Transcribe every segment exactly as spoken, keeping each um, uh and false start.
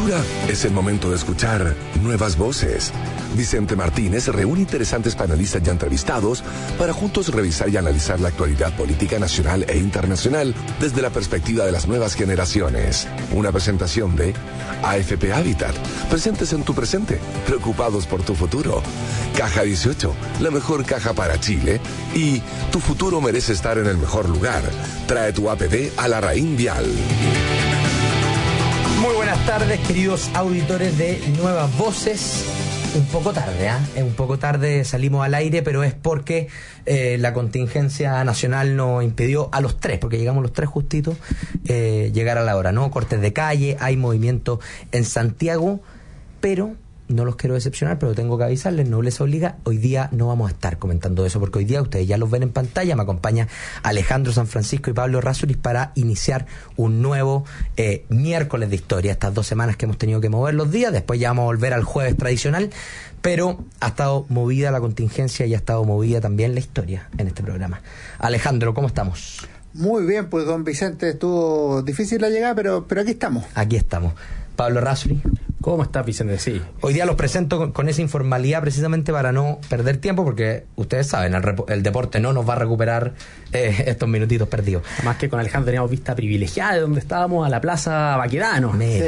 Futura es el momento de escuchar nuevas voces. Vicente Martínez reúne interesantes panelistas ya entrevistados para juntos revisar y analizar la actualidad política nacional e internacional desde la perspectiva de las nuevas generaciones. Una presentación de A F P Habitat, presentes en tu presente, preocupados por tu futuro. Caja dieciocho, la mejor caja para Chile. Y tu futuro merece estar en el mejor lugar. Trae tu A P D a la Raín Vial. Muy buenas tardes, queridos auditores de Nuevas Voces. Un poco tarde, ¿ah? ¿eh? Un poco tarde salimos al aire, pero es porque eh, la contingencia nacional nos impidió a los tres, porque llegamos los tres justitos, eh, llegar a la hora, ¿no? Cortes de calle, hay movimiento en Santiago, pero no los quiero decepcionar, pero tengo que avisarles, no les obliga, hoy día no vamos a estar comentando eso, porque hoy día ustedes ya los ven en pantalla, me acompaña Alejandro San Francisco y Pablo Errázuriz para iniciar un nuevo eh, miércoles de historia, estas dos semanas que hemos tenido que mover los días, después ya vamos a volver al jueves tradicional, pero ha estado movida la contingencia y ha estado movida también la historia en este programa. Alejandro, ¿cómo estamos? Muy bien, pues don Vicente, estuvo difícil la llegada, pero, pero aquí estamos. Aquí estamos. Pablo Errázuriz. ¿Cómo estás, Vicente? Sí. Hoy día los presento con, con esa informalidad precisamente para no perder tiempo, porque ustedes saben, el, rep- el deporte no nos va a recuperar eh, estos minutitos perdidos. Además que con Alejandro teníamos vista privilegiada de donde estábamos, a la Plaza Baquedano. Sí.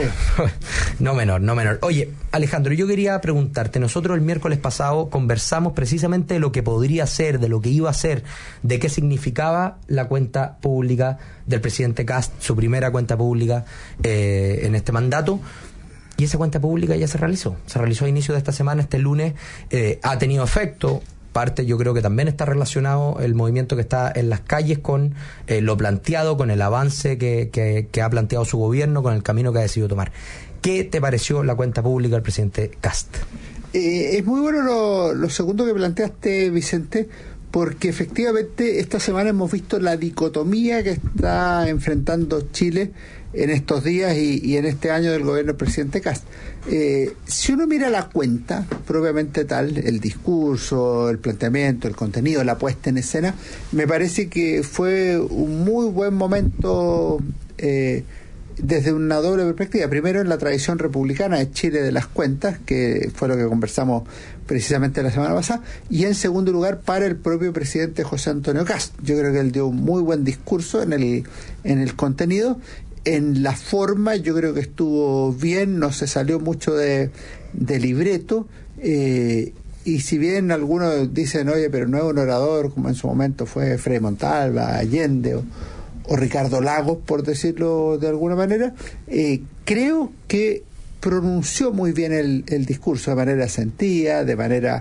No menor, no menor. Oye, Alejandro, yo quería preguntarte, nosotros el miércoles pasado conversamos precisamente de lo que podría ser, de lo que iba a ser, de qué significaba la cuenta pública del presidente Kast, su primera cuenta pública eh, en este mandato. Y esa cuenta pública ya se realizó. Se realizó a inicio de esta semana, este lunes. Eh, ha tenido efecto. Parte, yo creo que también está relacionado el movimiento que está en las calles con eh, lo planteado, con el avance que, que, que ha planteado su gobierno, con el camino que ha decidido tomar. ¿Qué te pareció la cuenta pública del presidente Kast? Eh, es muy bueno lo, lo segundo que planteaste, Vicente, porque efectivamente esta semana hemos visto la dicotomía que está enfrentando Chile en estos días y, y en este año del gobierno del presidente Kast. Eh, si uno mira la cuenta propiamente tal, el discurso, el planteamiento, el contenido, la puesta en escena, me parece que fue un muy buen momento eh, desde una doble perspectiva. Primero, en la tradición republicana de Chile de las cuentas, que fue lo que conversamos precisamente la semana pasada, y en segundo lugar para el propio presidente José Antonio Kast. Yo creo que él dio un muy buen discurso en el, en el contenido. En la forma yo creo que estuvo bien, no se salió mucho de, de libreto, eh, y si bien algunos dicen, oye, pero no es un orador como en su momento fue Frei Montalva, Allende o, o Ricardo Lagos, por decirlo de alguna manera, eh, creo que pronunció muy bien el, el discurso de manera sentida, de manera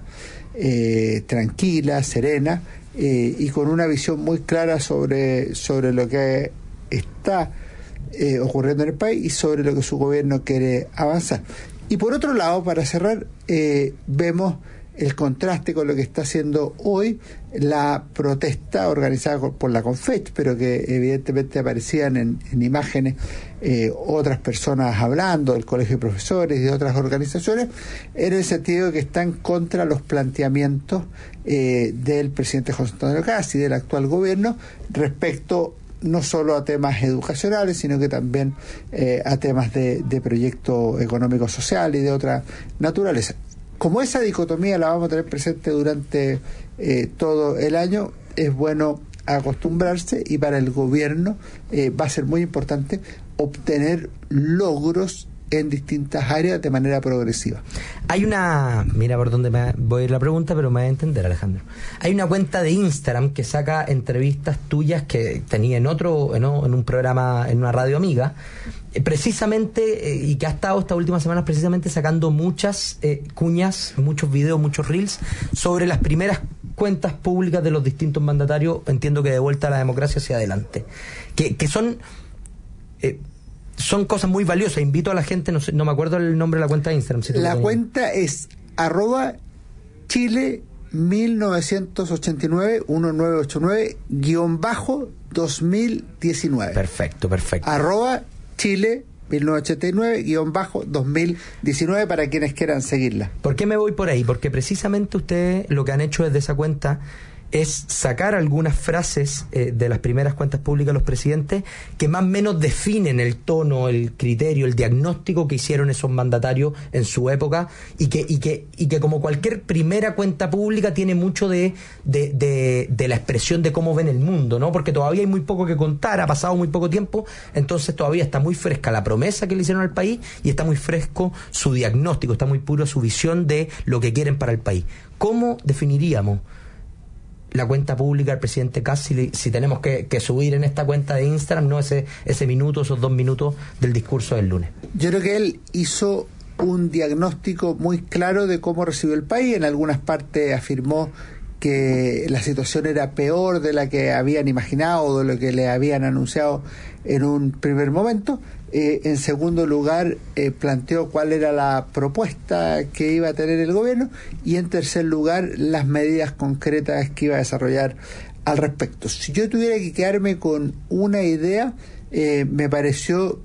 eh, tranquila, serena, eh, y con una visión muy clara sobre, sobre lo que está Eh, ocurriendo en el país y sobre lo que su gobierno quiere avanzar. Y por otro lado, para cerrar, eh, vemos el contraste con lo que está haciendo hoy la protesta organizada por la Confech, pero que evidentemente aparecían en, en imágenes eh, otras personas hablando del Colegio de Profesores y de otras organizaciones, en el sentido de que están contra los planteamientos eh, del presidente José Antonio Kast y del actual gobierno respecto no solo a temas educacionales, sino que también eh, a temas de, de proyecto económico social y de otra naturaleza. Como esa dicotomía la vamos a tener presente durante eh, todo el año, es bueno acostumbrarse, y para el gobierno eh, va a ser muy importante obtener logros en distintas áreas de manera progresiva. Hay una... Mira por dónde me voy a ir la pregunta, pero me va a entender, Alejandro. Hay una cuenta de Instagram que saca entrevistas tuyas que tenía en otro, en, en un programa, en una radio amiga, eh, precisamente, eh, y que ha estado estas últimas semanas precisamente sacando muchas eh, cuñas, muchos videos, muchos reels sobre las primeras cuentas públicas de los distintos mandatarios, entiendo que de vuelta a la democracia hacia adelante. Que, que son... Eh, Son cosas muy valiosas. Invito a la gente, no sé, no me acuerdo el nombre de la cuenta de Instagram. Si la cuenta es arroba Chile mil novecientos ochenta y nueve, mil novecientos ochenta y nueve, guión bajo dos mil diecinueve. Perfecto, perfecto. Arroba Chile mil novecientos ochenta y nueve, guión bajo dos mil diecinueve para quienes quieran seguirla. ¿Por qué me voy por ahí? Porque precisamente ustedes lo que han hecho desde esa cuenta es sacar algunas frases eh, de las primeras cuentas públicas de los presidentes que más o menos definen el tono, el criterio, el diagnóstico que hicieron esos mandatarios en su época, y que y que y que como cualquier primera cuenta pública tiene mucho de, de, de, de la expresión de cómo ven el mundo, ¿no? Porque todavía hay muy poco que contar, ha pasado muy poco tiempo, entonces todavía está muy fresca la promesa que le hicieron al país y está muy fresco su diagnóstico, está muy puro su visión de lo que quieren para el país. ¿Cómo definiríamos la cuenta pública del presidente Kast si, si tenemos que, que subir en esta cuenta de Instagram, no ese ese minuto, esos dos minutos del discurso del lunes? Yo creo que él hizo un diagnóstico muy claro de cómo recibió el país. En algunas partes afirmó que la situación era peor de la que habían imaginado o de lo que le habían anunciado en un primer momento. Eh, en segundo lugar, eh, planteó cuál era la propuesta que iba a tener el gobierno, y en tercer lugar, las medidas concretas que iba a desarrollar al respecto. Si yo tuviera que quedarme con una idea, eh, me pareció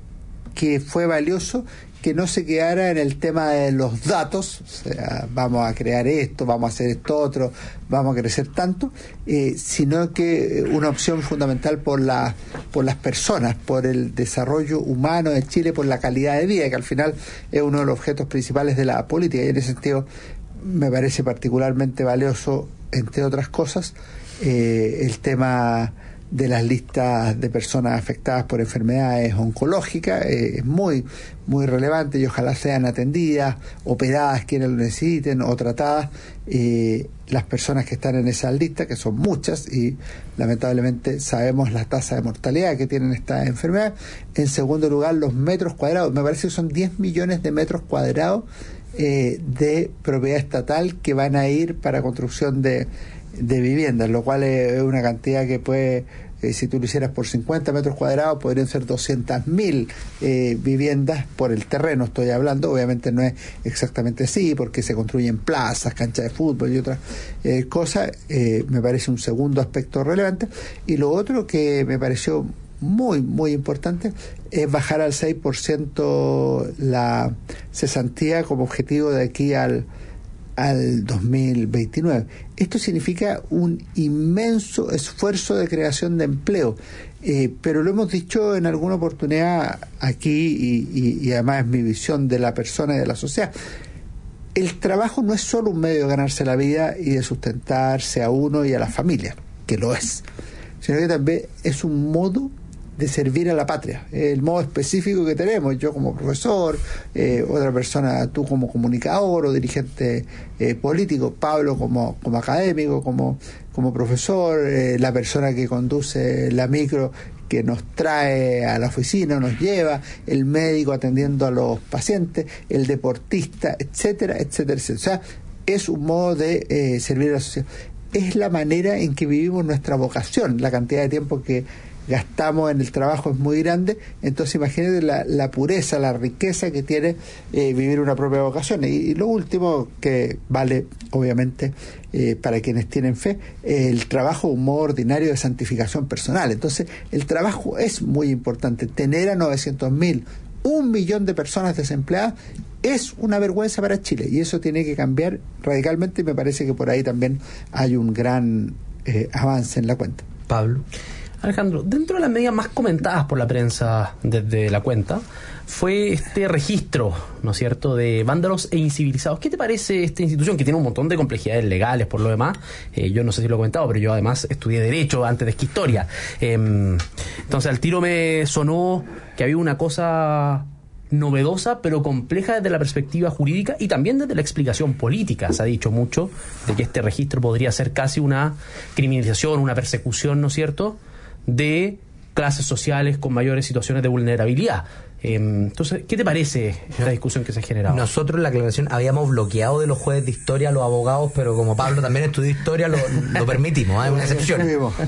que fue valioso que no se quedara en el tema de los datos, o sea, vamos a crear esto, vamos a hacer esto otro, vamos a crecer tanto, eh, sino que una opción fundamental por la, por las personas, por el desarrollo humano de Chile, por la calidad de vida, que al final es uno de los objetos principales de la política, y en ese sentido me parece particularmente valioso, entre otras cosas, eh, el tema de las listas de personas afectadas por enfermedades oncológicas. Eh, es muy muy relevante, y ojalá sean atendidas, operadas quienes lo necesiten, o tratadas eh, las personas que están en esas listas, que son muchas, y lamentablemente sabemos la tasa de mortalidad que tienen estas enfermedades. En segundo lugar, los metros cuadrados, me parece que son diez millones de metros cuadrados eh, de propiedad estatal que van a ir para construcción de de viviendas, lo cual es una cantidad que puede, eh, si tú lo hicieras por cincuenta metros cuadrados, podrían ser doscientas mil eh, viviendas por el terreno, estoy hablando. Obviamente no es exactamente así, porque se construyen plazas, canchas de fútbol y otras eh, cosas. Eh, me parece un segundo aspecto relevante. Y lo otro que me pareció muy, muy importante es bajar al seis por ciento la cesantía como objetivo de aquí al al dos mil veintinueve. Esto significa un inmenso esfuerzo de creación de empleo, eh, pero lo hemos dicho en alguna oportunidad aquí, y, y, y además es mi visión de la persona y de la sociedad. El trabajo no es solo un medio de ganarse la vida y de sustentarse a uno y a la familia, que lo es, sino que también es un modo de servir a la patria, el modo específico que tenemos, yo como profesor, eh, otra persona, tú como comunicador o dirigente eh, político, Pablo como, como académico, como, como profesor, eh, la persona que conduce la micro que nos trae a la oficina, nos lleva, el médico atendiendo a los pacientes, el deportista, etcétera, etcétera, etcétera. O sea, es un modo de eh, servir a la sociedad. Es la manera en que vivimos nuestra vocación, la cantidad de tiempo que gastamos en el trabajo es muy grande. Entonces imagínate la, la pureza, la riqueza que tiene eh, vivir una propia vocación. Y, y lo último que vale obviamente eh, para quienes tienen fe, eh, el trabajo, un modo ordinario de santificación personal. Entonces el trabajo es muy importante. Tener a novecientos mil, un millón de personas desempleadas es una vergüenza para Chile, y eso tiene que cambiar radicalmente, y me parece que por ahí también hay un gran eh, avance en la cuenta. Pablo. Alejandro, dentro de las medidas más comentadas por la prensa desde la cuenta fue este registro, ¿no es cierto?, de vándalos e incivilizados. ¿Qué te parece esta institución que tiene un montón de complejidades legales por lo demás? Eh, yo no sé si lo he comentado, pero yo además estudié Derecho antes de que Historia. Eh, entonces al tiro me sonó que había una cosa novedosa pero compleja desde la perspectiva jurídica y también desde la explicación política. Se ha dicho mucho de que este registro podría ser casi una criminalización, una persecución, ¿no es cierto?, de clases sociales con mayores situaciones de vulnerabilidad. Eh, entonces, ¿qué te parece esta discusión que se ha generado? Nosotros en la aclaración habíamos bloqueado de los jueces de historia a los abogados, pero como Pablo también estudió historia, lo, lo permitimos, es ¿eh? Una excepción.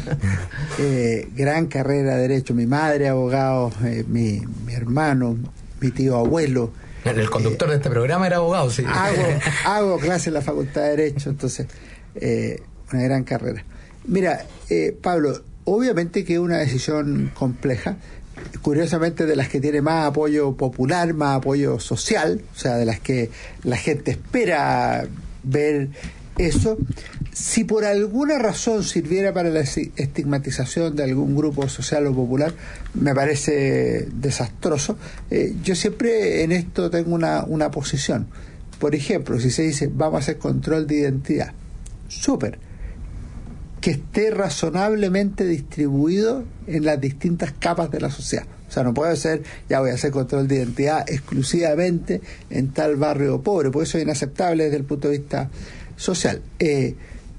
eh, gran carrera de Derecho, mi madre abogado, eh, mi, mi hermano, mi tío abuelo. El conductor eh, de este programa era abogado, sí. Hago, hago clase en la Facultad de Derecho, entonces, eh, una gran carrera. Mira, eh, Pablo, obviamente que es una decisión compleja, curiosamente de las que tiene más apoyo popular, más apoyo social, o sea, de las que la gente espera ver eso, si por alguna razón sirviera para la estigmatización de algún grupo social o popular, me parece desastroso. Eh, yo siempre en esto tengo una, una posición. Por ejemplo, si se dice vamos a hacer control de identidad, súper, que esté razonablemente distribuido en las distintas capas de la sociedad. O sea, no puede ser, ya voy a hacer control de identidad exclusivamente en tal barrio pobre, porque eso es inaceptable desde el punto de vista social. Eh,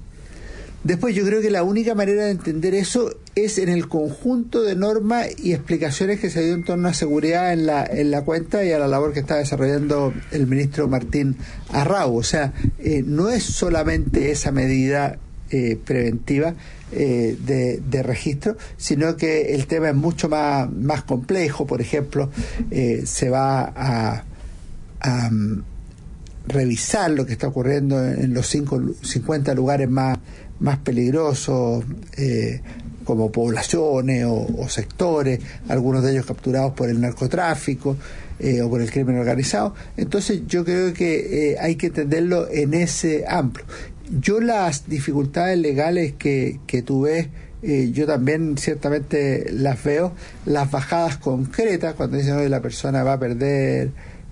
después yo creo que la única manera de entender eso es en el conjunto de normas y explicaciones que se dio en torno a seguridad en la, en la cuenta y a la labor que está desarrollando el ministro Martín Arrau. O sea, eh, no es solamente esa medida Eh, preventiva eh, de, de registro, sino que el tema es mucho más, más complejo. Por ejemplo, eh, se va a, a um, revisar lo que está ocurriendo en los cinco, cincuenta lugares más, más peligrosos, eh, como poblaciones o, o sectores, algunos de ellos capturados por el narcotráfico eh, o por el crimen organizado. Entonces yo creo que eh, hay que entenderlo en ese amplio. Yo las dificultades legales que, que tú ves, eh, yo también ciertamente las veo. Las bajadas concretas, cuando dicen que la persona va a perder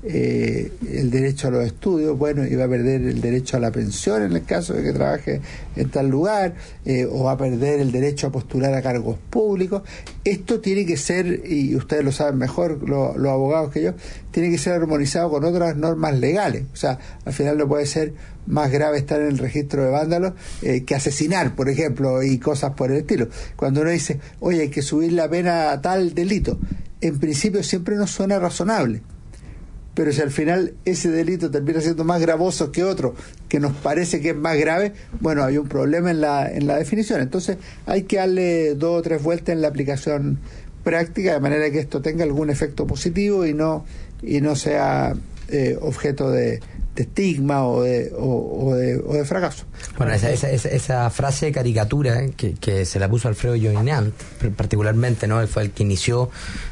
eh, el derecho a los estudios, bueno, y va a perder el derecho a la pensión en el caso de que trabaje en tal lugar, eh, o va a perder el derecho a postular a cargos públicos. Esto tiene que ser, y ustedes lo saben mejor, lo, los abogados que yo, tiene que ser armonizado con otras normas legales. O sea, al final no puede ser más grave estar en el registro de vándalos eh, que asesinar, por ejemplo, y cosas por el estilo. Cuando uno dice, oye, hay que subir la pena a tal delito, en principio siempre nos suena razonable, pero si al final ese delito termina siendo más gravoso que otro que nos parece que es más grave, bueno, hay un problema en la, en la definición. Entonces hay que darle dos o tres vueltas en la aplicación práctica, de manera que esto tenga algún efecto positivo y no, y no sea eh, objeto de de estigma o de, o, o de, o de fracaso. Bueno, esa, esa, esa, esa frase de caricatura eh, que, que se la puso Alfredo Joinant, particularmente, ¿no? Él fue el que inició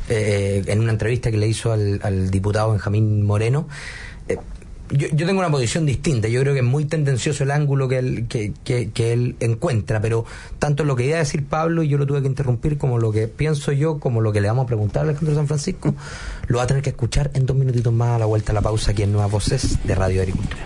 eh, en una entrevista que le hizo al, al diputado Benjamín Moreno. Eh, yo, yo tengo una posición distinta. Yo creo que es muy tendencioso el ángulo que él, que, que, que él encuentra, pero tanto lo que iba a decir Pablo, y yo lo tuve que interrumpir, como lo que pienso yo, como lo que le vamos a preguntar a Alejandro San Francisco, lo va a tener que escuchar en dos minutitos más a la vuelta a la pausa aquí en Nuevas Voces de Radio Agricultura.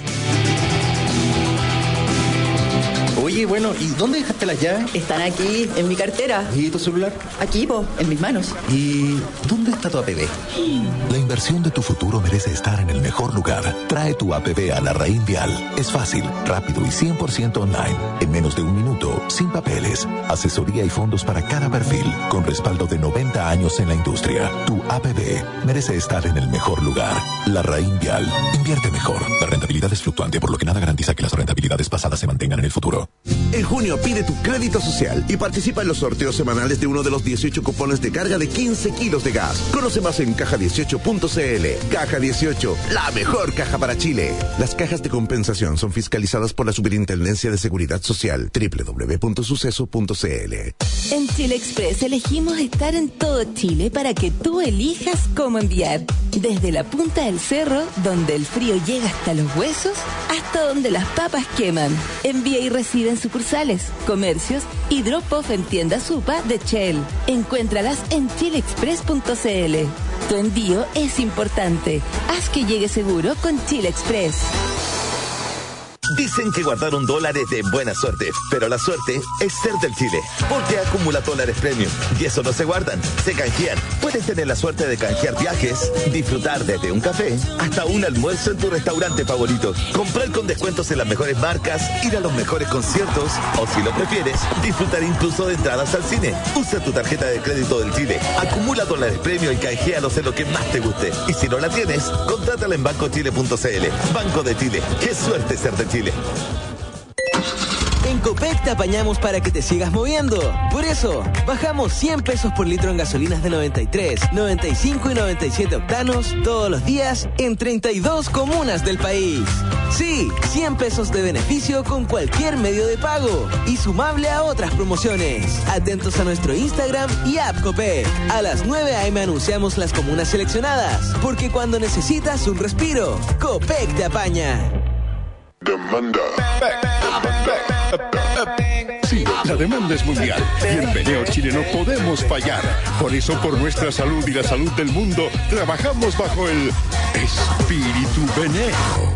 Oye, bueno, ¿y dónde dejaste las llaves? Están aquí, en mi cartera. ¿Y tu celular? Aquí, po, en mis manos. ¿Y dónde está tu A P B? La inversión de tu futuro merece estar en el mejor lugar. Trae tu A P B a la Raín Vial. Es fácil, rápido y cien por ciento online. En menos de un minuto, sin papeles. Asesoría y fondos para cada perfil, con respaldo de noventa años en la industria. Tu A P B merece estar en el mejor lugar. La Raín Vial. Invierte mejor. La rentabilidad es fluctuante, por lo que nada garantiza que las rentabilidades pasadas se mantengan en el futuro. En junio pide tu crédito social y participa en los sorteos semanales de uno de los dieciocho cupones de carga de quince kilos de gas. Conoce más en caja dieciocho punto c l. Caja dieciocho, la mejor caja para Chile. Las cajas de compensación son fiscalizadas por la Superintendencia de Seguridad Social. doble u doble u doble u punto suceso punto c l. En Chile Express elegimos estar en todo Chile para que tú elijas cómo enviar. Desde la punta del cerro, donde el frío llega hasta los huesos, hasta donde las papas queman. Envía y recibe en sucursales, comercios y drop-off en tiendas Supa de Shell. Encuéntralas en chile express punto c l. Tu envío es importante. Haz que llegue seguro con Chile Express. Dicen que guardaron dólares de buena suerte, pero la suerte es ser del Chile, porque acumula dólares premium. Y eso no se guardan, se canjean. Puedes tener la suerte de canjear viajes, disfrutar desde un café hasta un almuerzo en tu restaurante favorito, comprar con descuentos en las mejores marcas, ir a los mejores conciertos, o si lo prefieres, disfrutar incluso de entradas al cine. Usa tu tarjeta de crédito del Chile, acumula dólares premium y canjealos en lo que más te guste. Y si no la tienes, contrátala en banco chile punto c l. Banco de Chile, qué suerte ser de Chile. En Copec te apañamos para que te sigas moviendo. Por eso, bajamos cien pesos por litro en gasolinas de noventa y tres, noventa y cinco y noventa y siete octanos todos los días en treinta y dos comunas del país. Sí, cien pesos de beneficio con cualquier medio de pago y sumable a otras promociones. Atentos a nuestro Instagram y app Copec. A las nueve a eme anunciamos las comunas seleccionadas, porque cuando necesitas un respiro, Copec te apaña. Demanda. Sí, la demanda es mundial y en Beneo Chile no podemos fallar. Por eso, por nuestra salud y la salud del mundo, trabajamos bajo el espíritu Beneo.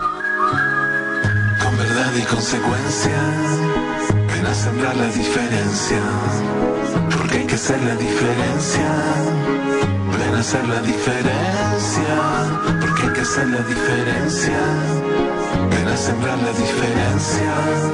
Con verdad y consecuencia, ven a sembrar la diferencia. Porque hay que hacer la diferencia. Ven a hacer la diferencia. Porque hay que hacer la diferencia. Ven a sembrar la diferencia.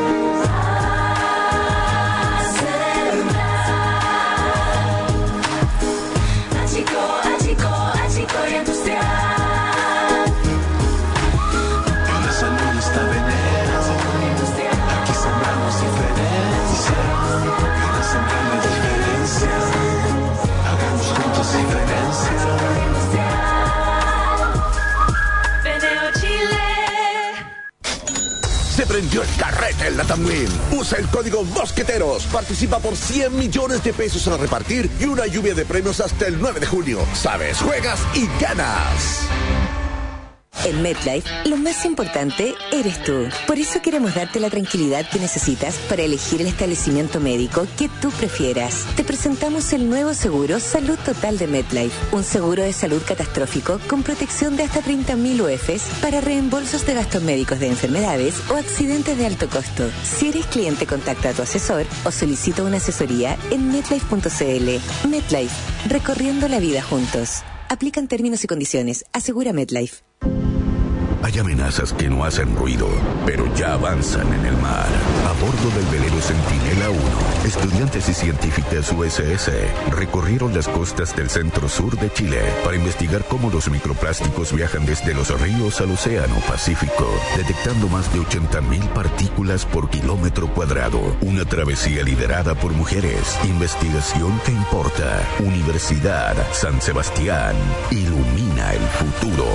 Se prendió el carrete en la Tamwin. Usa el código Mosqueteros. Participa por cien millones de pesos a repartir y una lluvia de premios hasta el nueve de junio. Sabes, juegas y ganas. En MetLife, lo más importante eres tú. Por eso queremos darte la tranquilidad que necesitas para elegir el establecimiento médico que tú prefieras. Te presentamos el nuevo seguro Salud Total de MetLife. Un seguro de salud catastrófico con protección de hasta treinta mil U Fs para reembolsos de gastos médicos de enfermedades o accidentes de alto costo. Si eres cliente, contacta a tu asesor o solicita una asesoría en metlife punto cl. MetLife, recorriendo la vida juntos. Aplican términos y condiciones. Asegura MetLife. Hay amenazas que no hacen ruido, pero ya avanzan en el mar. A bordo del velero Centinela uno, estudiantes y científicas U S S recorrieron las costas del centro-sur de Chile para investigar cómo los microplásticos viajan desde los ríos al océano Pacífico, detectando más de ochenta mil partículas por kilómetro cuadrado. Una travesía liderada por mujeres. Investigación que importa. Universidad San Sebastián. Ilumina el futuro.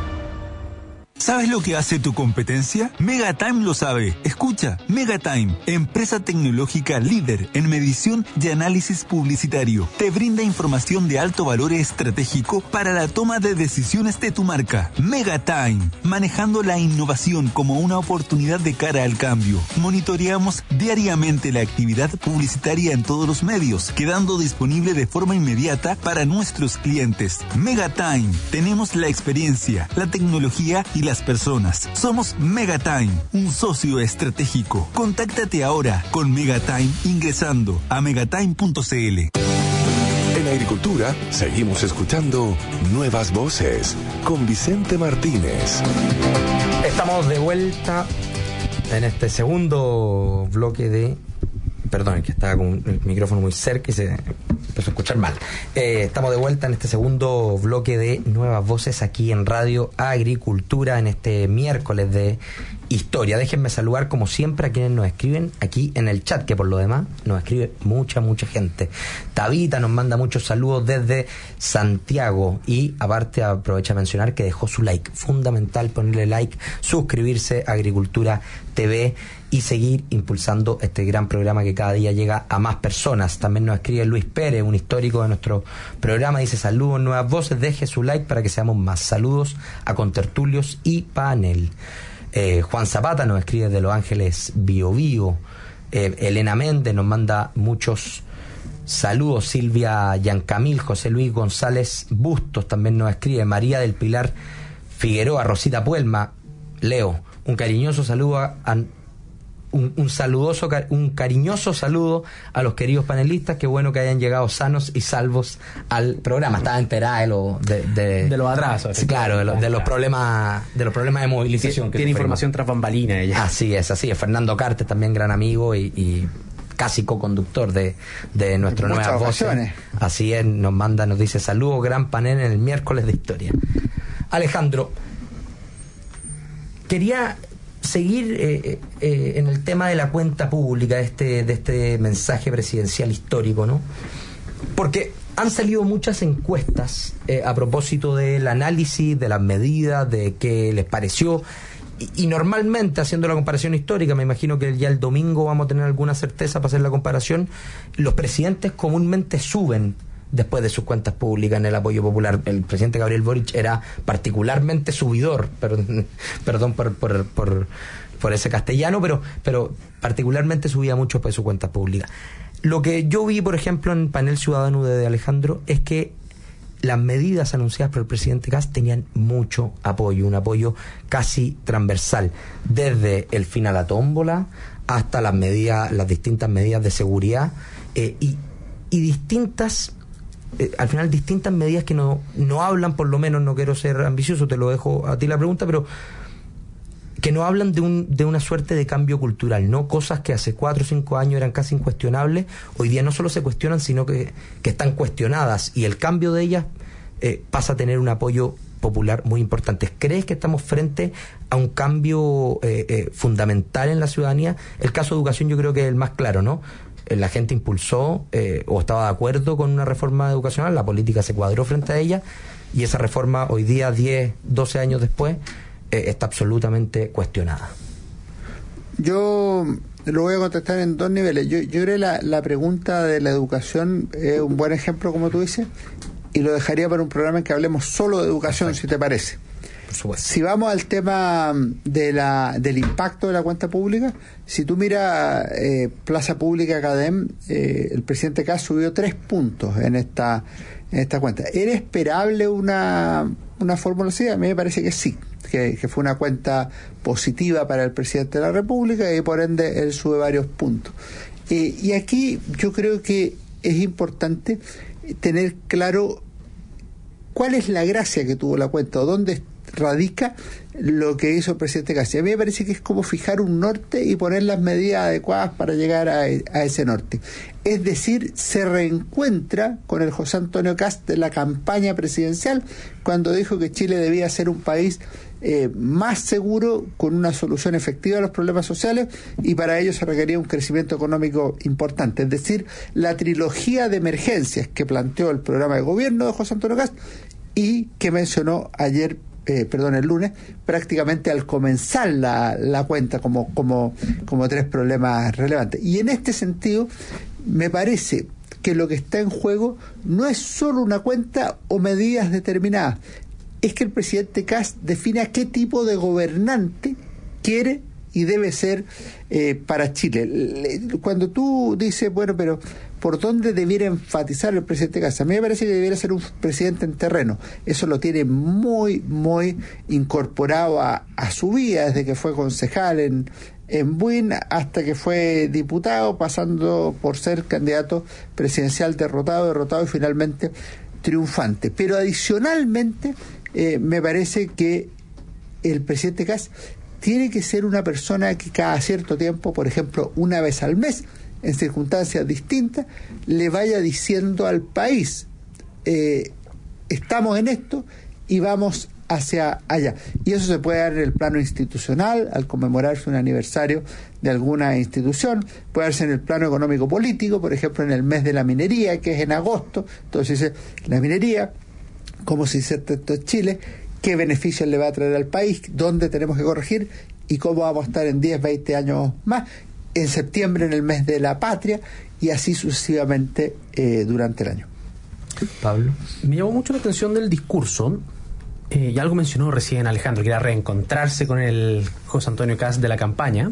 ¿Sabes lo que hace tu competencia? Megatime lo sabe. Escucha, Megatime, empresa tecnológica líder en medición y análisis publicitario, te brinda información de alto valor estratégico para la toma de decisiones de tu marca. Megatime, manejando la innovación como una oportunidad de cara al cambio. Monitoreamos diariamente la actividad publicitaria en todos los medios, quedando disponible de forma inmediata para nuestros clientes. Megatime, tenemos la experiencia, la tecnología y las personas. Somos Megatime, un socio estratégico. Contáctate ahora con Megatime ingresando a megatime punto cl. En agricultura seguimos escuchando Nuevas Voces con Vicente Martínez. Estamos de vuelta en este segundo bloque de... Perdón, que estaba con el micrófono muy cerca y se empezó a escuchar mal. Eh, estamos de vuelta en este segundo bloque de Nuevas Voces aquí en Radio Agricultura en este miércoles de historia. Déjenme saludar como siempre a quienes nos escriben aquí en el chat, que por lo demás nos escribe mucha, mucha gente. Tabita nos manda muchos saludos desde Santiago y aparte aprovecha a mencionar que dejó su like. Fundamental ponerle like, suscribirse a Agricultura T V y seguir impulsando este gran programa que cada día llega a más personas. También nos escribe Luis Pérez, un histórico de nuestro programa, dice saludos, Nuevas Voces, deje su like para que seamos más. Saludos a contertulios y panel. Eh, Juan Zapata nos escribe de Los Ángeles Bio Bio. Eh, Elena Méndez nos manda muchos saludos. Silvia Yancamil, José Luis González Bustos también nos escribe. María del Pilar Figueroa, Rosita Puelma, Leo, un cariñoso saludo a, a Un, un saludoso, un cariñoso saludo a los queridos panelistas. Qué bueno que hayan llegado sanos y salvos al programa. Estaba enterada de, lo, de, de, de los atrasos. Sí, claro, de, lo, de los problemas de los problemas de movilización. Tiene, que tiene información tras bambalina ella. Así es, así es. Fernando Cartes, también gran amigo y, y casi co-conductor de, de nuestro Nuevas Voces. Así es, nos manda, nos dice saludos, gran panel en el miércoles de historia. Alejandro, quería seguir eh, eh, en el tema de la cuenta pública de este, de este mensaje presidencial histórico, ¿no? Porque han salido muchas encuestas eh, a propósito del análisis, de las medidas, de qué les pareció. Y, y normalmente, haciendo la comparación histórica, me imagino que ya el domingo vamos a tener alguna certeza para hacer la comparación, los presidentes comúnmente suben después de sus cuentas públicas en el apoyo popular. El presidente Gabriel Boric era particularmente subidor, perdón, perdón por, por, por, por ese castellano, pero, pero particularmente subía mucho por sus cuentas públicas. Lo que yo vi, por ejemplo, en Panel Ciudadano de Alejandro, es que las medidas anunciadas por el presidente Kast tenían mucho apoyo, un apoyo casi transversal, desde el fin a la tómbola hasta las medidas, las distintas medidas de seguridad eh, y, y distintas, eh, al final distintas medidas que no, no hablan, por lo menos, no quiero ser ambicioso, te lo dejo a ti la pregunta, pero que no hablan de un de una suerte de cambio cultural, no cosas que hace cuatro o cinco años eran casi incuestionables, hoy día no solo se cuestionan, sino que, que están cuestionadas, y el cambio de ellas eh, pasa a tener un apoyo popular muy importante. ¿Crees que estamos frente a un cambio eh, eh, fundamental en la ciudadanía? El caso de educación yo creo que es el más claro, ¿no? La gente impulsó eh, o estaba de acuerdo con una reforma educacional, la política se cuadró frente a ella, y esa reforma hoy día, diez, doce años después, está absolutamente cuestionada. Yo lo voy a contestar en dos niveles. Yo, yo creo que la, la pregunta de la educación es un buen ejemplo, como tú dices, y lo dejaría para un programa en que hablemos solo de educación. Perfecto. Si te parece. Por supuesto. Si vamos al tema de la, del impacto de la cuenta pública, si tú miras eh, Plaza Pública Academ, eh, el presidente Kast subió tres puntos en esta, en esta cuenta. ¿Era esperable una, una fórmula así? A mí me parece que sí. Que, que fue una cuenta positiva para el presidente de la República y por ende él sube varios puntos. Eh, y aquí yo creo que es importante tener claro cuál es la gracia que tuvo la cuenta o dónde radica lo que hizo el presidente Kast. A mí me parece que es como fijar un norte y poner las medidas adecuadas para llegar a, a ese norte. Es decir, se reencuentra con el José Antonio Kast de la campaña presidencial, cuando dijo que Chile debía ser un país eh, más seguro, con una solución efectiva a los problemas sociales, y para ello se requería un crecimiento económico importante. Es decir, la trilogía de emergencias que planteó el programa de gobierno de José Antonio Kast y que mencionó ayer Eh, perdón, el lunes, prácticamente al comenzar la, la cuenta como, como, como tres problemas relevantes. Y en este sentido, me parece que lo que está en juego no es solo una cuenta o medidas determinadas, es que el presidente Kast defina qué tipo de gobernante quiere y debe ser eh, para Chile. Cuando tú dices, bueno, pero ¿por dónde debiera enfatizar el presidente Kast? A mí me parece que debiera ser un presidente en terreno. Eso lo tiene muy, muy incorporado a, a su vida, desde que fue concejal en, en Buin hasta que fue diputado, pasando por ser candidato presidencial derrotado, derrotado y finalmente triunfante. Pero adicionalmente, eh, me parece que el presidente Kast tiene que ser una persona que cada cierto tiempo, por ejemplo, una vez al mes, en circunstancias distintas, le vaya diciendo al país, eh, estamos en esto y vamos hacia allá. Y eso se puede dar en el plano institucional, al conmemorarse un aniversario de alguna institución, puede darse en el plano económico-político, por ejemplo, en el mes de la minería, que es en agosto. Entonces dice, la minería, cómo se inserta esto en Chile, qué beneficios le va a traer al país, dónde tenemos que corregir y cómo vamos a estar en diez, veinte años más. En septiembre, en el mes de la patria, y así sucesivamente eh, durante el año. Pablo. Me llamó mucho la atención del discurso, eh, y algo mencionó recién Alejandro, que era reencontrarse con el José Antonio Kast de la campaña.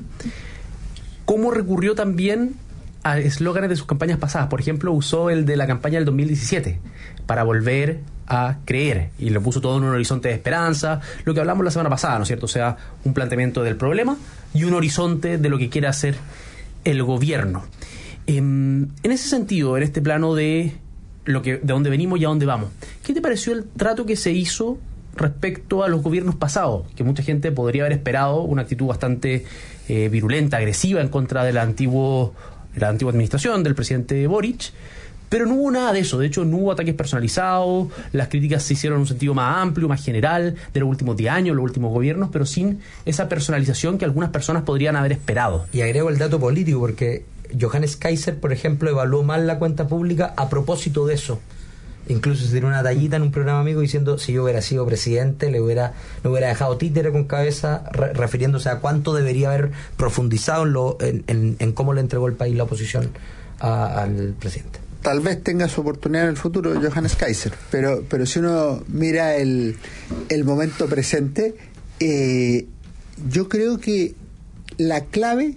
¿Cómo recurrió también a eslóganes de sus campañas pasadas? Por ejemplo, usó el de la campaña del dos mil diecisiete para volver a creer, y lo puso todo en un horizonte de esperanza, lo que hablamos la semana pasada, ¿no es cierto? O sea, un planteamiento del problema y un horizonte de lo que quiere hacer el gobierno. Eh, en ese sentido, en este plano de lo que de dónde venimos y a dónde vamos, ¿qué te pareció el trato que se hizo respecto a los gobiernos pasados? Que mucha gente podría haber esperado una actitud bastante eh, virulenta, agresiva en contra de la, antiguo, de la antigua administración del presidente Boric, pero no hubo nada de eso. De hecho, no hubo ataques personalizados, las críticas se hicieron en un sentido más amplio, más general, de los últimos diez años, los últimos gobiernos, pero sin esa personalización que algunas personas podrían haber esperado. Y agrego el dato político, porque Johannes Kaiser, por ejemplo, evaluó mal la cuenta pública a propósito de eso. Incluso se tiró una tallita en un programa amigo diciendo, si yo hubiera sido presidente, le hubiera, le hubiera dejado títere con cabeza, re, refiriéndose a cuánto debería haber profundizado en, lo, en, en, en cómo le entregó el país la oposición a, al presidente. tal vez tenga su oportunidad en el futuro Johannes Kaiser, pero pero si uno mira el, el momento presente, eh, yo creo que la clave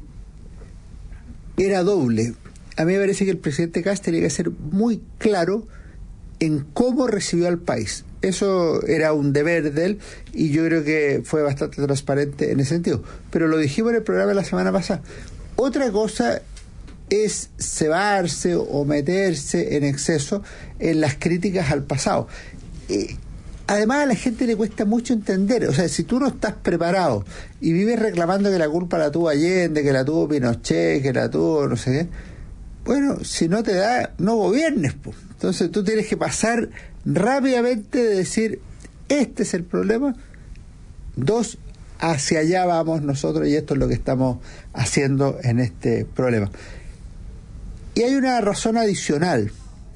era doble. A mí me parece que el presidente Kast tenía que ser muy claro en cómo recibió al país. Eso era un deber de él y yo creo que fue bastante transparente en ese sentido. Pero lo dijimos en el programa la semana pasada. Otra cosa es cebarse o meterse en exceso en las críticas al pasado. Eh, además a la gente le cuesta mucho entender, o sea, si tú no estás preparado y vives reclamando que la culpa la tuvo Allende, que la tuvo Pinochet, que la tuvo no sé qué, bueno, si no te da, no gobiernes, pues. Entonces tú tienes que pasar rápidamente de decir, este es el problema, dos, hacia allá vamos nosotros y esto es lo que estamos haciendo en este problema. Y hay una razón adicional.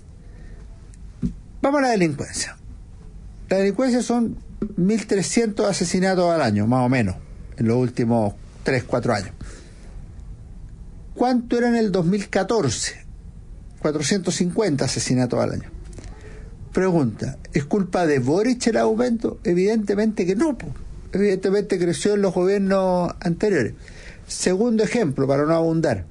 Vamos a la delincuencia. La delincuencia son mil trescientos asesinatos al año, más o menos, en los últimos tres, cuatro años. ¿Cuánto era en el dos mil catorce? cuatrocientos cincuenta asesinatos al año. Pregunta, ¿es culpa de Boric el aumento? Evidentemente que no, pues. Evidentemente creció en los gobiernos anteriores. Segundo ejemplo, para no abundar,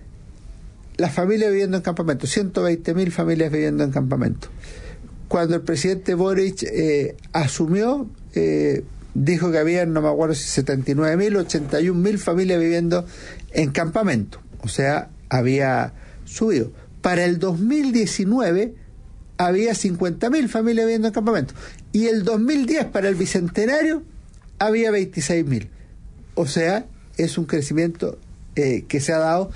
las familias viviendo en campamentos, ciento veinte mil familias viviendo en campamentos. Cuando el presidente Boric eh, asumió, eh, dijo que había, no me acuerdo si setenta y nueve mil, ochenta y un mil familias viviendo en campamentos. O sea, había subido. Para el dos mil diecinueve había cincuenta mil familias viviendo en campamentos. Y el dos mil diez, para el Bicentenario, había veintiséis mil. O sea, es un crecimiento eh, que se ha dado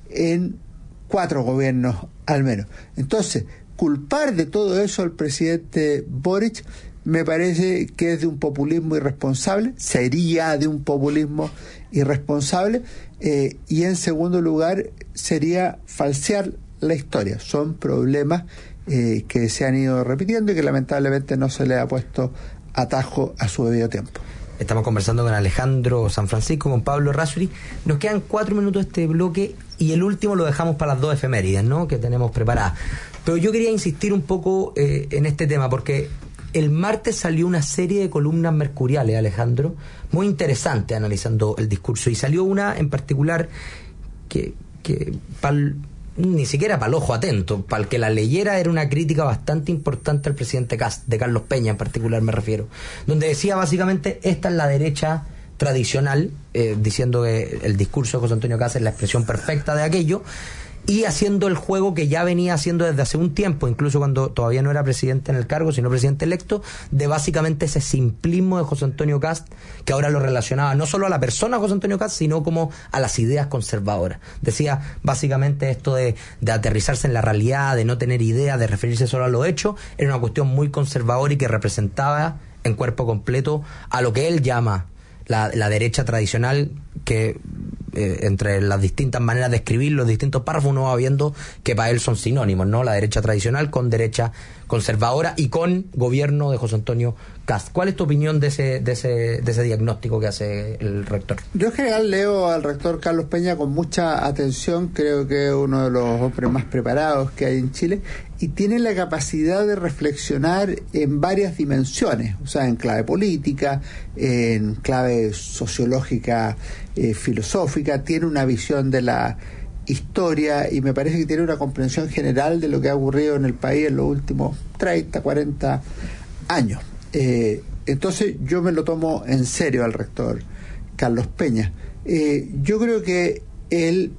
en cuatro gobiernos al menos. Entonces, culpar de todo eso al presidente Boric me parece que es de un populismo irresponsable, sería de un populismo irresponsable, eh, y en segundo lugar sería falsear la historia. Son problemas eh, que se han ido repitiendo y que lamentablemente no se le ha puesto atajo a su debido tiempo. Estamos conversando con Alejandro San Francisco, con Pablo Errázuriz. Nos quedan cuatro minutos de este bloque y el último lo dejamos para las dos efemérides, ¿no?, que tenemos preparadas. Pero yo quería insistir un poco eh, en este tema, porque el martes salió una serie de columnas mercuriales, Alejandro, muy interesante analizando el discurso, y salió una en particular que, que pal, ni siquiera para el ojo atento, para el que la leyera era una crítica bastante importante al presidente Kast, de Carlos Peña en particular me refiero, donde decía básicamente, esta es la derecha tradicional, eh, diciendo que el discurso de José Antonio Kast es la expresión perfecta de aquello, y haciendo el juego que ya venía haciendo desde hace un tiempo, incluso cuando todavía no era presidente en el cargo, sino presidente electo, de básicamente ese simplismo de José Antonio Kast, que ahora lo relacionaba no solo a la persona José Antonio Kast, sino como a las ideas conservadoras. Decía básicamente esto de, de aterrizarse en la realidad, de no tener idea, de referirse solo a lo hecho, era una cuestión muy conservadora y que representaba en cuerpo completo a lo que él llama la, la derecha tradicional, que Eh, entre las distintas maneras de escribir los distintos párrafos uno va viendo que para él son sinónimos, ¿no? La derecha tradicional con derecha conservadora y con gobierno de José Antonio Kast. ¿Cuál es tu opinión de ese, de ese, de ese diagnóstico que hace el rector? Yo en general leo al rector Carlos Peña con mucha atención, creo que es uno de los hombres más preparados que hay en Chile y tiene la capacidad de reflexionar en varias dimensiones, o sea, en clave política, en clave sociológica, eh, filosófica, tiene una visión de la historia y me parece que tiene una comprensión general de lo que ha ocurrido en el país en los últimos treinta, cuarenta años. Eh, entonces yo me lo tomo en serio al rector Carlos Peña. Eh, yo creo que él,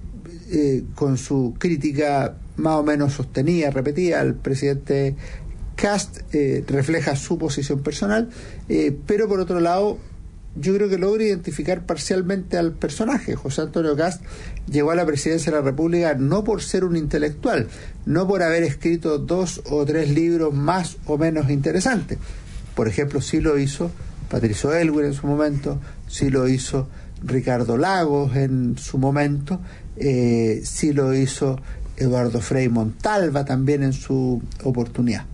eh, con su crítica más o menos sostenida, repetida al presidente Kast, eh, refleja su posición personal, eh, pero por otro lado yo creo que logra identificar parcialmente al personaje. José Antonio Kast llegó a la presidencia de la República no por ser un intelectual, no por haber escrito dos o tres libros más o menos interesantes. Por ejemplo, sí lo hizo Patricio Aylwin en su momento, sí lo hizo Ricardo Lagos en su momento, eh, sí lo hizo Eduardo Frei Montalva también en su oportunidad.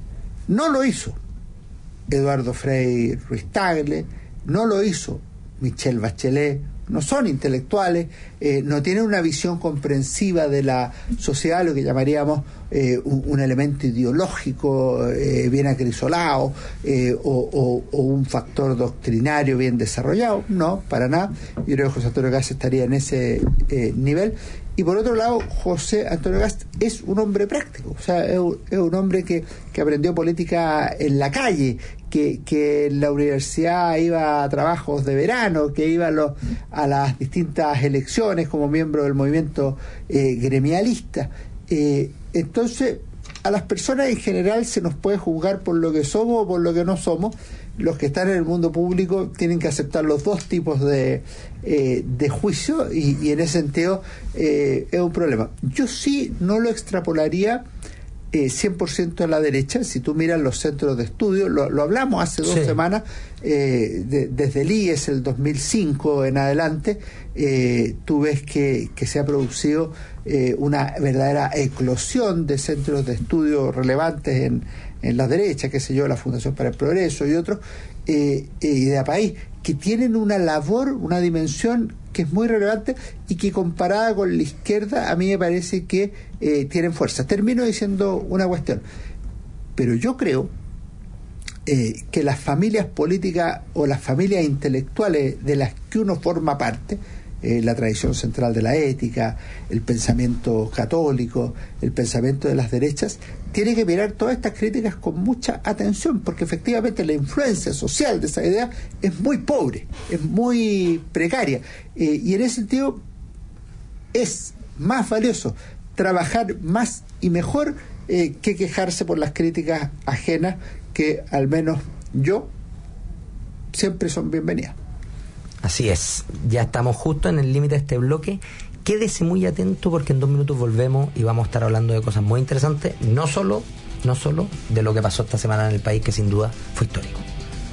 No lo hizo Eduardo Frei Ruiz Tagle, no lo hizo Michelle Bachelet, no son intelectuales, eh, no tienen una visión comprensiva de la sociedad, lo que llamaríamos eh, un, un elemento ideológico eh, bien acrisolado eh, o, o, o un factor doctrinario bien desarrollado. No, para nada. Yo creo que José Antonio Kast estaría en ese eh, nivel. Y por otro lado, José Antonio Kast es un hombre práctico, o sea, es un, es un hombre que, que aprendió política en la calle, que, que en la universidad iba a trabajos de verano, que iba a, los, a las distintas elecciones como miembro del movimiento eh, gremialista. Eh, entonces, a las personas en general se nos puede juzgar por lo que somos o por lo que no somos. Los que están en el mundo público tienen que aceptar los dos tipos de, eh, de juicio y, y en ese sentido eh, es un problema. Yo sí no lo extrapolaría eh, cien por ciento a la derecha. Si tú miras los centros de estudio, lo, lo hablamos hace dos sí. semanas, eh, de, desde el I E S el dos mil cinco en adelante, eh, tú ves que, que se ha producido eh, una verdadera eclosión de centros de estudio relevantes en en la derecha, qué sé yo, la Fundación para el Progreso y otros, eh, eh, y de país, que tienen una labor, una dimensión que es muy relevante y que comparada con la izquierda a mí me parece que eh, tienen fuerza. Termino diciendo una cuestión, pero yo creo eh, que las familias políticas o las familias intelectuales de las que uno forma parte, Eh, la tradición central de la ética, el pensamiento católico, el pensamiento de las derechas, tiene que mirar todas estas críticas con mucha atención, porque efectivamente la influencia social de esa idea es muy pobre, es muy precaria, eh, y en ese sentido es más valioso trabajar más y mejor eh, que quejarse por las críticas ajenas, que al menos yo siempre son bienvenidas. Así es, ya estamos justo en el límite de este bloque. Quédese muy atento porque en dos minutos volvemos y vamos a estar hablando de cosas muy interesantes, no solo, no solo de lo que pasó esta semana en el país, que sin duda fue histórico.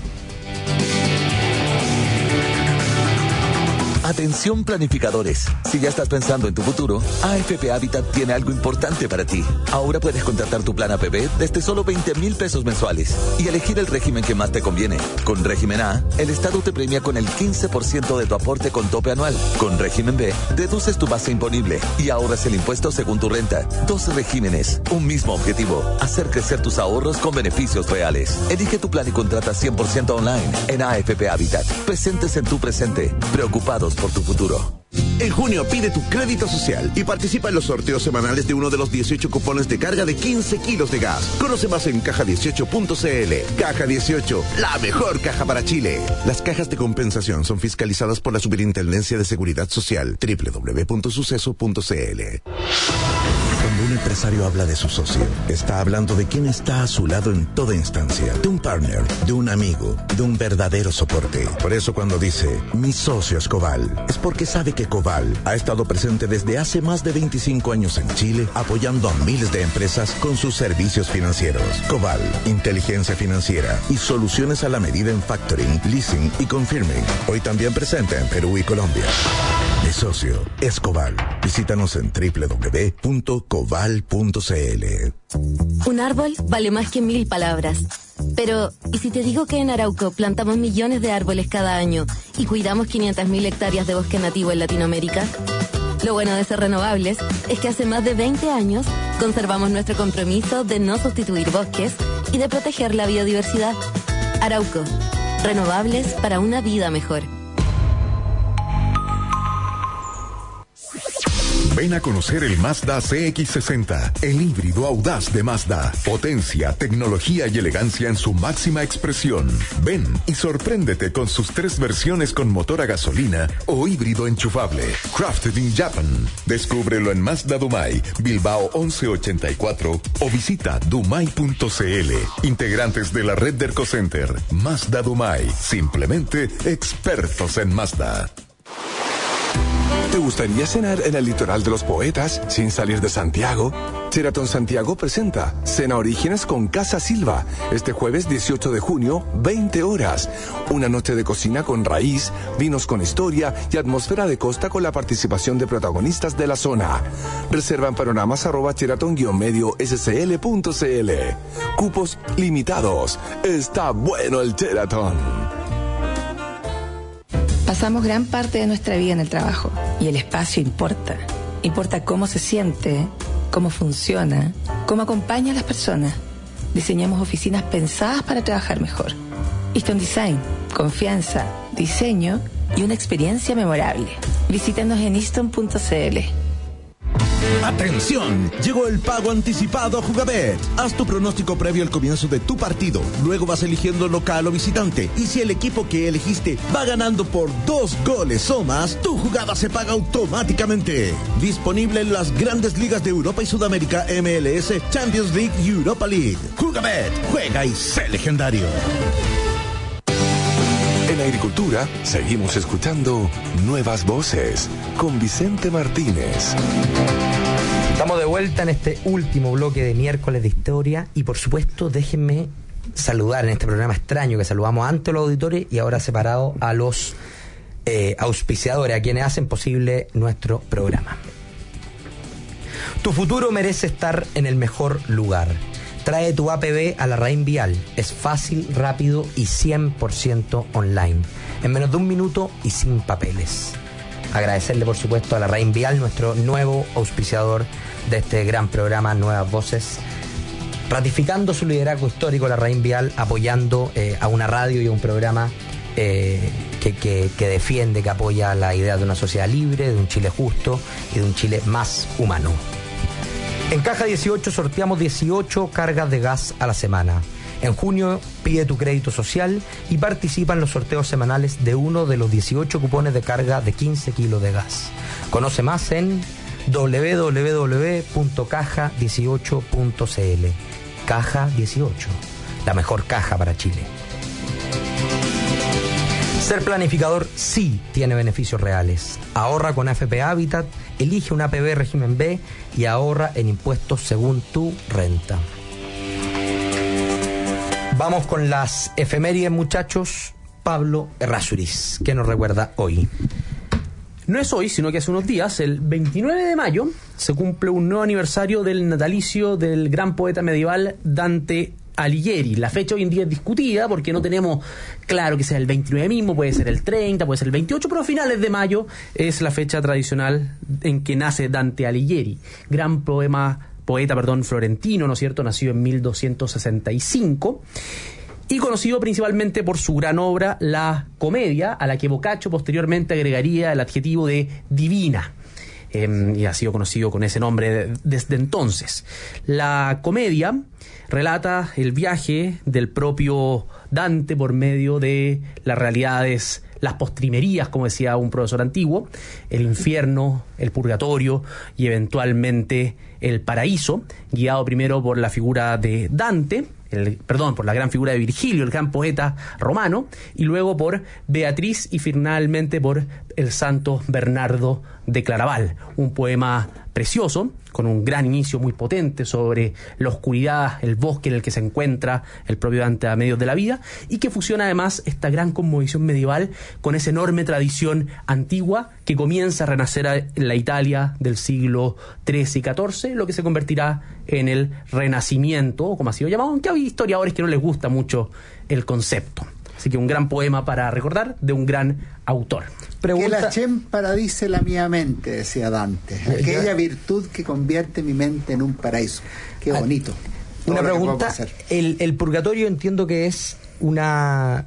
Atención planificadores, si ya estás pensando en tu futuro, A F P Habitat tiene algo importante para ti. Ahora puedes contratar tu plan A P B desde solo veinte mil pesos mensuales y elegir el régimen que más te conviene. Con régimen A, el Estado te premia con el quince por ciento de tu aporte con tope anual. Con régimen B, deduces tu base imponible y ahorras el impuesto según tu renta. Dos regímenes, un mismo objetivo, hacer crecer tus ahorros con beneficios reales. Elige tu plan y contrata cien por ciento online en A F P Habitat. Presentes en tu presente, preocupados por tu futuro. En junio pide tu crédito social y participa en los sorteos semanales de uno de los dieciocho cupones de carga de quince kilos de gas. Conoce más en caja dieciocho punto c l. Caja dieciocho, la mejor caja para Chile. Las cajas de compensación son fiscalizadas por la Superintendencia de Seguridad Social. doble u doble u doble u punto suceso punto c l. Cuando un empresario habla de su socio, está hablando de quien está a su lado en toda instancia, de un partner, de un amigo, de un verdadero soporte. Por eso cuando dice, mi socio es Coval, es porque sabe que Coval ha estado presente desde hace más de veinticinco años en Chile, apoyando a miles de empresas con sus servicios financieros. Coval, inteligencia financiera y soluciones a la medida en factoring, leasing y confirming. Hoy también presente en Perú y Colombia. Mi socio es Coval. Visítanos en doble u doble u doble u punto coval punto c l. Un árbol vale más que mil palabras. Pero, ¿y si te digo que en Arauco plantamos millones de árboles cada año y cuidamos quinientas mil hectáreas de bosque nativo en Latinoamérica? Lo bueno de ser renovables es que hace más de veinte años conservamos nuestro compromiso de no sustituir bosques y de proteger la biodiversidad. Arauco, renovables para una vida mejor. Ven a conocer el Mazda C X sesenta, el híbrido audaz de Mazda. Potencia, tecnología y elegancia en su máxima expresión. Ven y sorpréndete con sus tres versiones con motor a gasolina o híbrido enchufable. Crafted in Japan. Descúbrelo en Mazda Dumay, Bilbao once ochenta y cuatro o visita dumay punto c l. Integrantes de la red de Ercocenter. Mazda Dumay. Simplemente expertos en Mazda. ¿Te gustaría cenar en el litoral de los poetas sin salir de Santiago? Sheraton Santiago presenta Cena Orígenes con Casa Silva este jueves dieciocho de junio, veinte horas. Una noche de cocina con raíz, vinos con historia y atmósfera de costa con la participación de protagonistas de la zona. Reserva en panoramas arroba sheraton guión medio scl punto cl. Cupos limitados. Está bueno el Sheraton. Pasamos gran parte de nuestra vida en el trabajo y el espacio importa. Importa cómo se siente, cómo funciona, cómo acompaña a las personas. Diseñamos oficinas pensadas para trabajar mejor. Easton Design, confianza, diseño y una experiencia memorable. Visítanos en easton punto c l. ¡Atención! Llegó el pago anticipado a Jugabet. Haz tu pronóstico previo al comienzo de tu partido. Luego vas eligiendo local o visitante. Y si el equipo que elegiste va ganando por dos goles o más, tu jugada se paga automáticamente. Disponible en las grandes ligas de Europa y Sudamérica, M L S, Champions League y Europa League. Jugabet, juega y sé legendario. En agricultura, seguimos escuchando Nuevas Voces con Vicente Martínez. Estamos de vuelta en este último bloque de miércoles de historia y por supuesto déjenme saludar en este programa extraño que saludamos antes a los auditores y ahora separado a los eh, auspiciadores, a quienes hacen posible nuestro programa. Tu futuro merece estar en el mejor lugar. Trae tu A P B a la Larraín Vial. Es fácil, rápido y cien por ciento online. En menos de un minuto y sin papeles. Agradecerle, por supuesto, a la Larraín Vial, nuestro nuevo auspiciador de este gran programa Nuevas Voces, ratificando su liderazgo histórico, la Larraín Vial, apoyando eh, a una radio y a un programa eh, que, que, que defiende, que apoya la idea de una sociedad libre, de un Chile justo y de un Chile más humano. En Caja dieciocho sorteamos dieciocho cargas de gas a la semana. En junio pide tu crédito social y participa en los sorteos semanales de uno de los dieciocho cupones de carga de quince kilos de gas. Conoce más en doble u doble u doble u punto caja dieciocho punto c l. Caja dieciocho, la mejor caja para Chile. Ser planificador sí tiene beneficios reales. Ahorra con A F P Habitat, elige un A P B régimen B y ahorra en impuestos según tu renta. Vamos con las efemérides, muchachos. Pablo Errázuriz, ¿qué nos recuerda hoy? No es hoy, sino que hace unos días, el veintinueve de mayo, se cumple un nuevo aniversario del natalicio del gran poeta medieval Dante Alighieri. La fecha hoy en día es discutida porque no tenemos claro que sea el veintinueve mismo, puede ser el treinta, puede ser el veintiocho, pero a finales de mayo es la fecha tradicional en que nace Dante Alighieri, gran poema, poeta perdón, florentino, ¿no es cierto?, nacido en mil doscientos sesenta y cinco y conocido principalmente por su gran obra La Comedia, a la que Boccaccio posteriormente agregaría el adjetivo de divina. Eh, y ha sido conocido con ese nombre desde entonces. La Comedia relata el viaje del propio Dante por medio de las realidades, las postrimerías, como decía un profesor antiguo, el infierno, el purgatorio y eventualmente el paraíso, guiado primero por la figura de Dante, el, perdón, por la gran figura de Virgilio, el gran poeta romano, y luego por Beatriz y finalmente por el santo Bernardo de Claraval, un poema precioso, con un gran inicio muy potente sobre la oscuridad, el bosque en el que se encuentra el propio Dante a medios de la vida, y que fusiona además esta gran cosmovisión medieval con esa enorme tradición antigua que comienza a renacer en la Italia del siglo trece y catorce, lo que se convertirá en el Renacimiento, o como ha sido llamado, aunque hay historiadores que no les gusta mucho el concepto. Así que un gran poema para recordar de un gran autor. Pregunta... Que la chémpara dice la mía mente, decía Dante. Aquella virtud que convierte mi mente en un paraíso. Qué bonito. Una pregunta. El, el purgatorio entiendo que es una,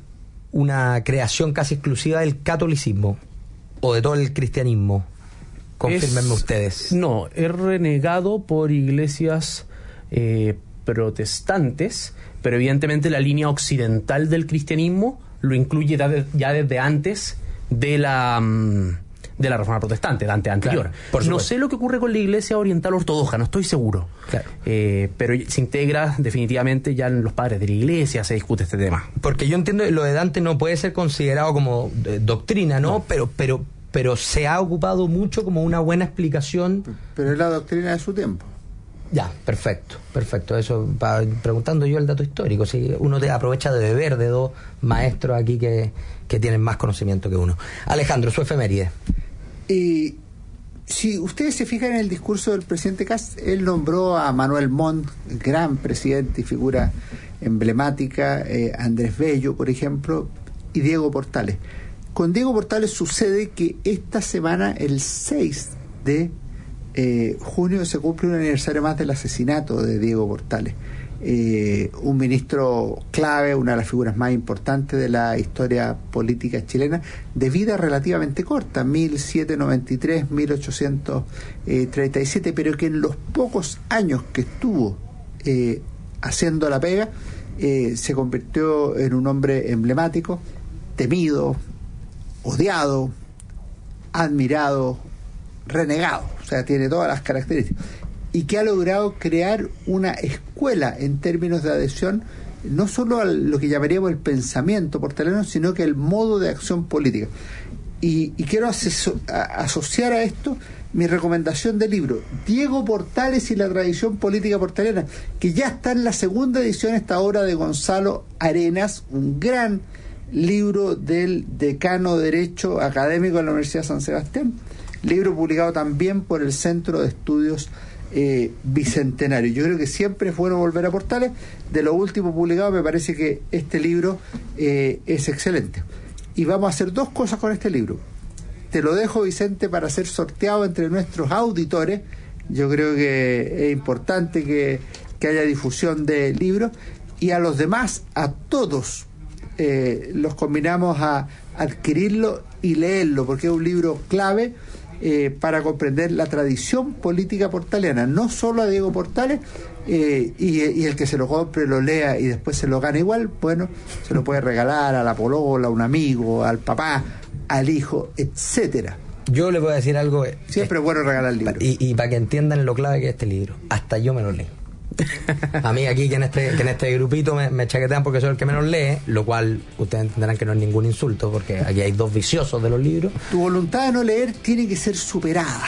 una creación casi exclusiva del catolicismo o de todo el cristianismo. Confírmenme ustedes. No, es renegado por iglesias eh, protestantes, pero evidentemente la línea occidental del cristianismo lo incluye ya desde antes de la de la Reforma Protestante, de antes anterior. Claro, no sé lo que ocurre con la Iglesia Oriental Ortodoxa, no estoy seguro. Claro. Eh, pero se integra definitivamente ya en los padres de la Iglesia, se discute este tema. Porque yo entiendo que lo de Dante no puede ser considerado como eh, doctrina, ¿no? no. Pero, pero, pero se ha ocupado mucho como una buena explicación. Pero es la doctrina de su tiempo. Ya, perfecto, perfecto. Eso, pa, preguntando yo el dato histórico, si uno te aprovecha de beber de dos maestros aquí que, que tienen más conocimiento que uno. Alejandro, su efeméride. Y si ustedes se fijan en el discurso del presidente Kast, él nombró a Manuel Montt, gran presidente y figura emblemática, eh, Andrés Bello, por ejemplo, y Diego Portales. con Diego Portales sucede que esta semana, el seis de eh, junio, se cumple un aniversario más del asesinato de Diego Portales. Eh, un ministro clave, una de las figuras más importantes de la historia política chilena, de vida relativamente corta, mil setecientos noventa y tres a mil ochocientos treinta y siete, pero que en los pocos años que estuvo eh, haciendo la pega, eh, se convirtió en un hombre emblemático, temido, odiado, admirado, renegado, o sea, tiene todas las características, y que ha logrado crear una escuela en términos de adhesión, no solo a lo que llamaríamos el pensamiento portaliano, sino que el modo de acción política. Y, y quiero aseso- a, asociar a esto mi recomendación de libro, Diego Portales y la tradición política portaliana, que ya está en la segunda edición, esta obra de Gonzalo Arenas, un gran libro del decano de Derecho académico de la Universidad de San Sebastián, libro publicado también por el Centro de Estudios Eh, bicentenario. Yo creo que siempre es bueno volver a Portales. De lo último publicado, me parece que este libro eh, es excelente. Y vamos a hacer dos cosas con este libro. Te lo dejo, Vicente, para ser sorteado entre nuestros auditores. Yo creo que es importante que, que haya difusión de libros. Y a los demás, a todos, eh, los combinamos a adquirirlo y leerlo, porque es un libro clave Eh, para comprender la tradición política portaliana, no solo a Diego Portales, eh, y, y el que se lo compre, lo lea y después se lo gana igual, bueno, se lo puede regalar a la polola, a un amigo, al papá, al hijo, etcétera. Yo le voy a decir algo. Siempre es bueno regalar libros. Y, y para que entiendan lo clave que es este libro, hasta yo me lo leí. A mí aquí que en este, que en este grupito me, me chaquetean porque soy el que menos lee, lo cual ustedes entenderán que no es ningún insulto, porque aquí hay dos viciosos de los libros. Tu voluntad de no leer tiene que ser superada.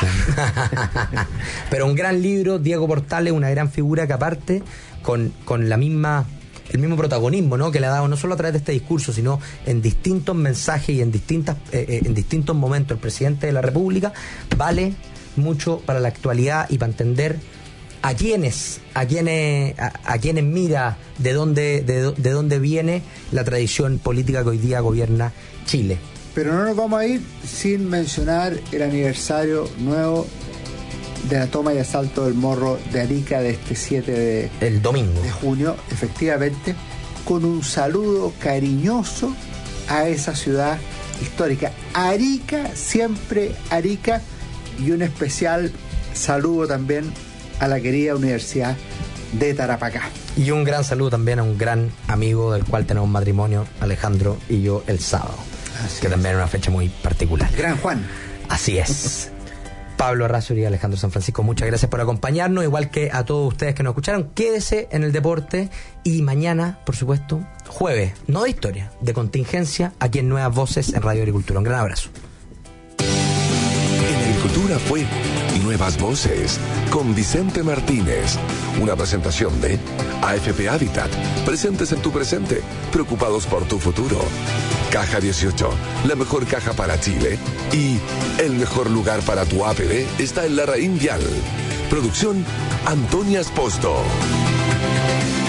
Pero un gran libro, Diego Portales, una gran figura que aparte con, con la misma el mismo protagonismo, ¿no?, que le ha dado no solo a través de este discurso, sino en distintos mensajes y en distintas eh, eh, en distintos momentos el presidente de la República, vale mucho para la actualidad y para entender a quienes, a quienes, a, a quienes mira de dónde, de, de dónde viene la tradición política que hoy día gobierna Chile. Pero no nos vamos a ir sin mencionar el aniversario nuevo de la toma y asalto del Morro de Arica de este siete de, el domingo de junio, efectivamente, con un saludo cariñoso a esa ciudad histórica. Arica, siempre Arica, y un especial saludo también a la querida Universidad de Tarapacá. Y un gran saludo también a un gran amigo del cual tenemos matrimonio, Alejandro y yo, el sábado. Así que es. También es una fecha muy particular. Gran Juan. Así es. Pablo Arrázuri y Alejandro San Francisco, muchas gracias por acompañarnos, igual que a todos ustedes que nos escucharon. Quédese en el deporte y mañana, por supuesto, jueves, no de historia, de contingencia, aquí en Nuevas Voces en Radio Agricultura. Un gran abrazo. En Agricultura fue Nuevas Voces con Vicente Martínez, una presentación de A F P Habitat, presentes en tu presente, preocupados por tu futuro. Caja dieciocho, la mejor caja para Chile, y el mejor lugar para tu A P D está en Larraín Vial. Producción Antonia Esposto.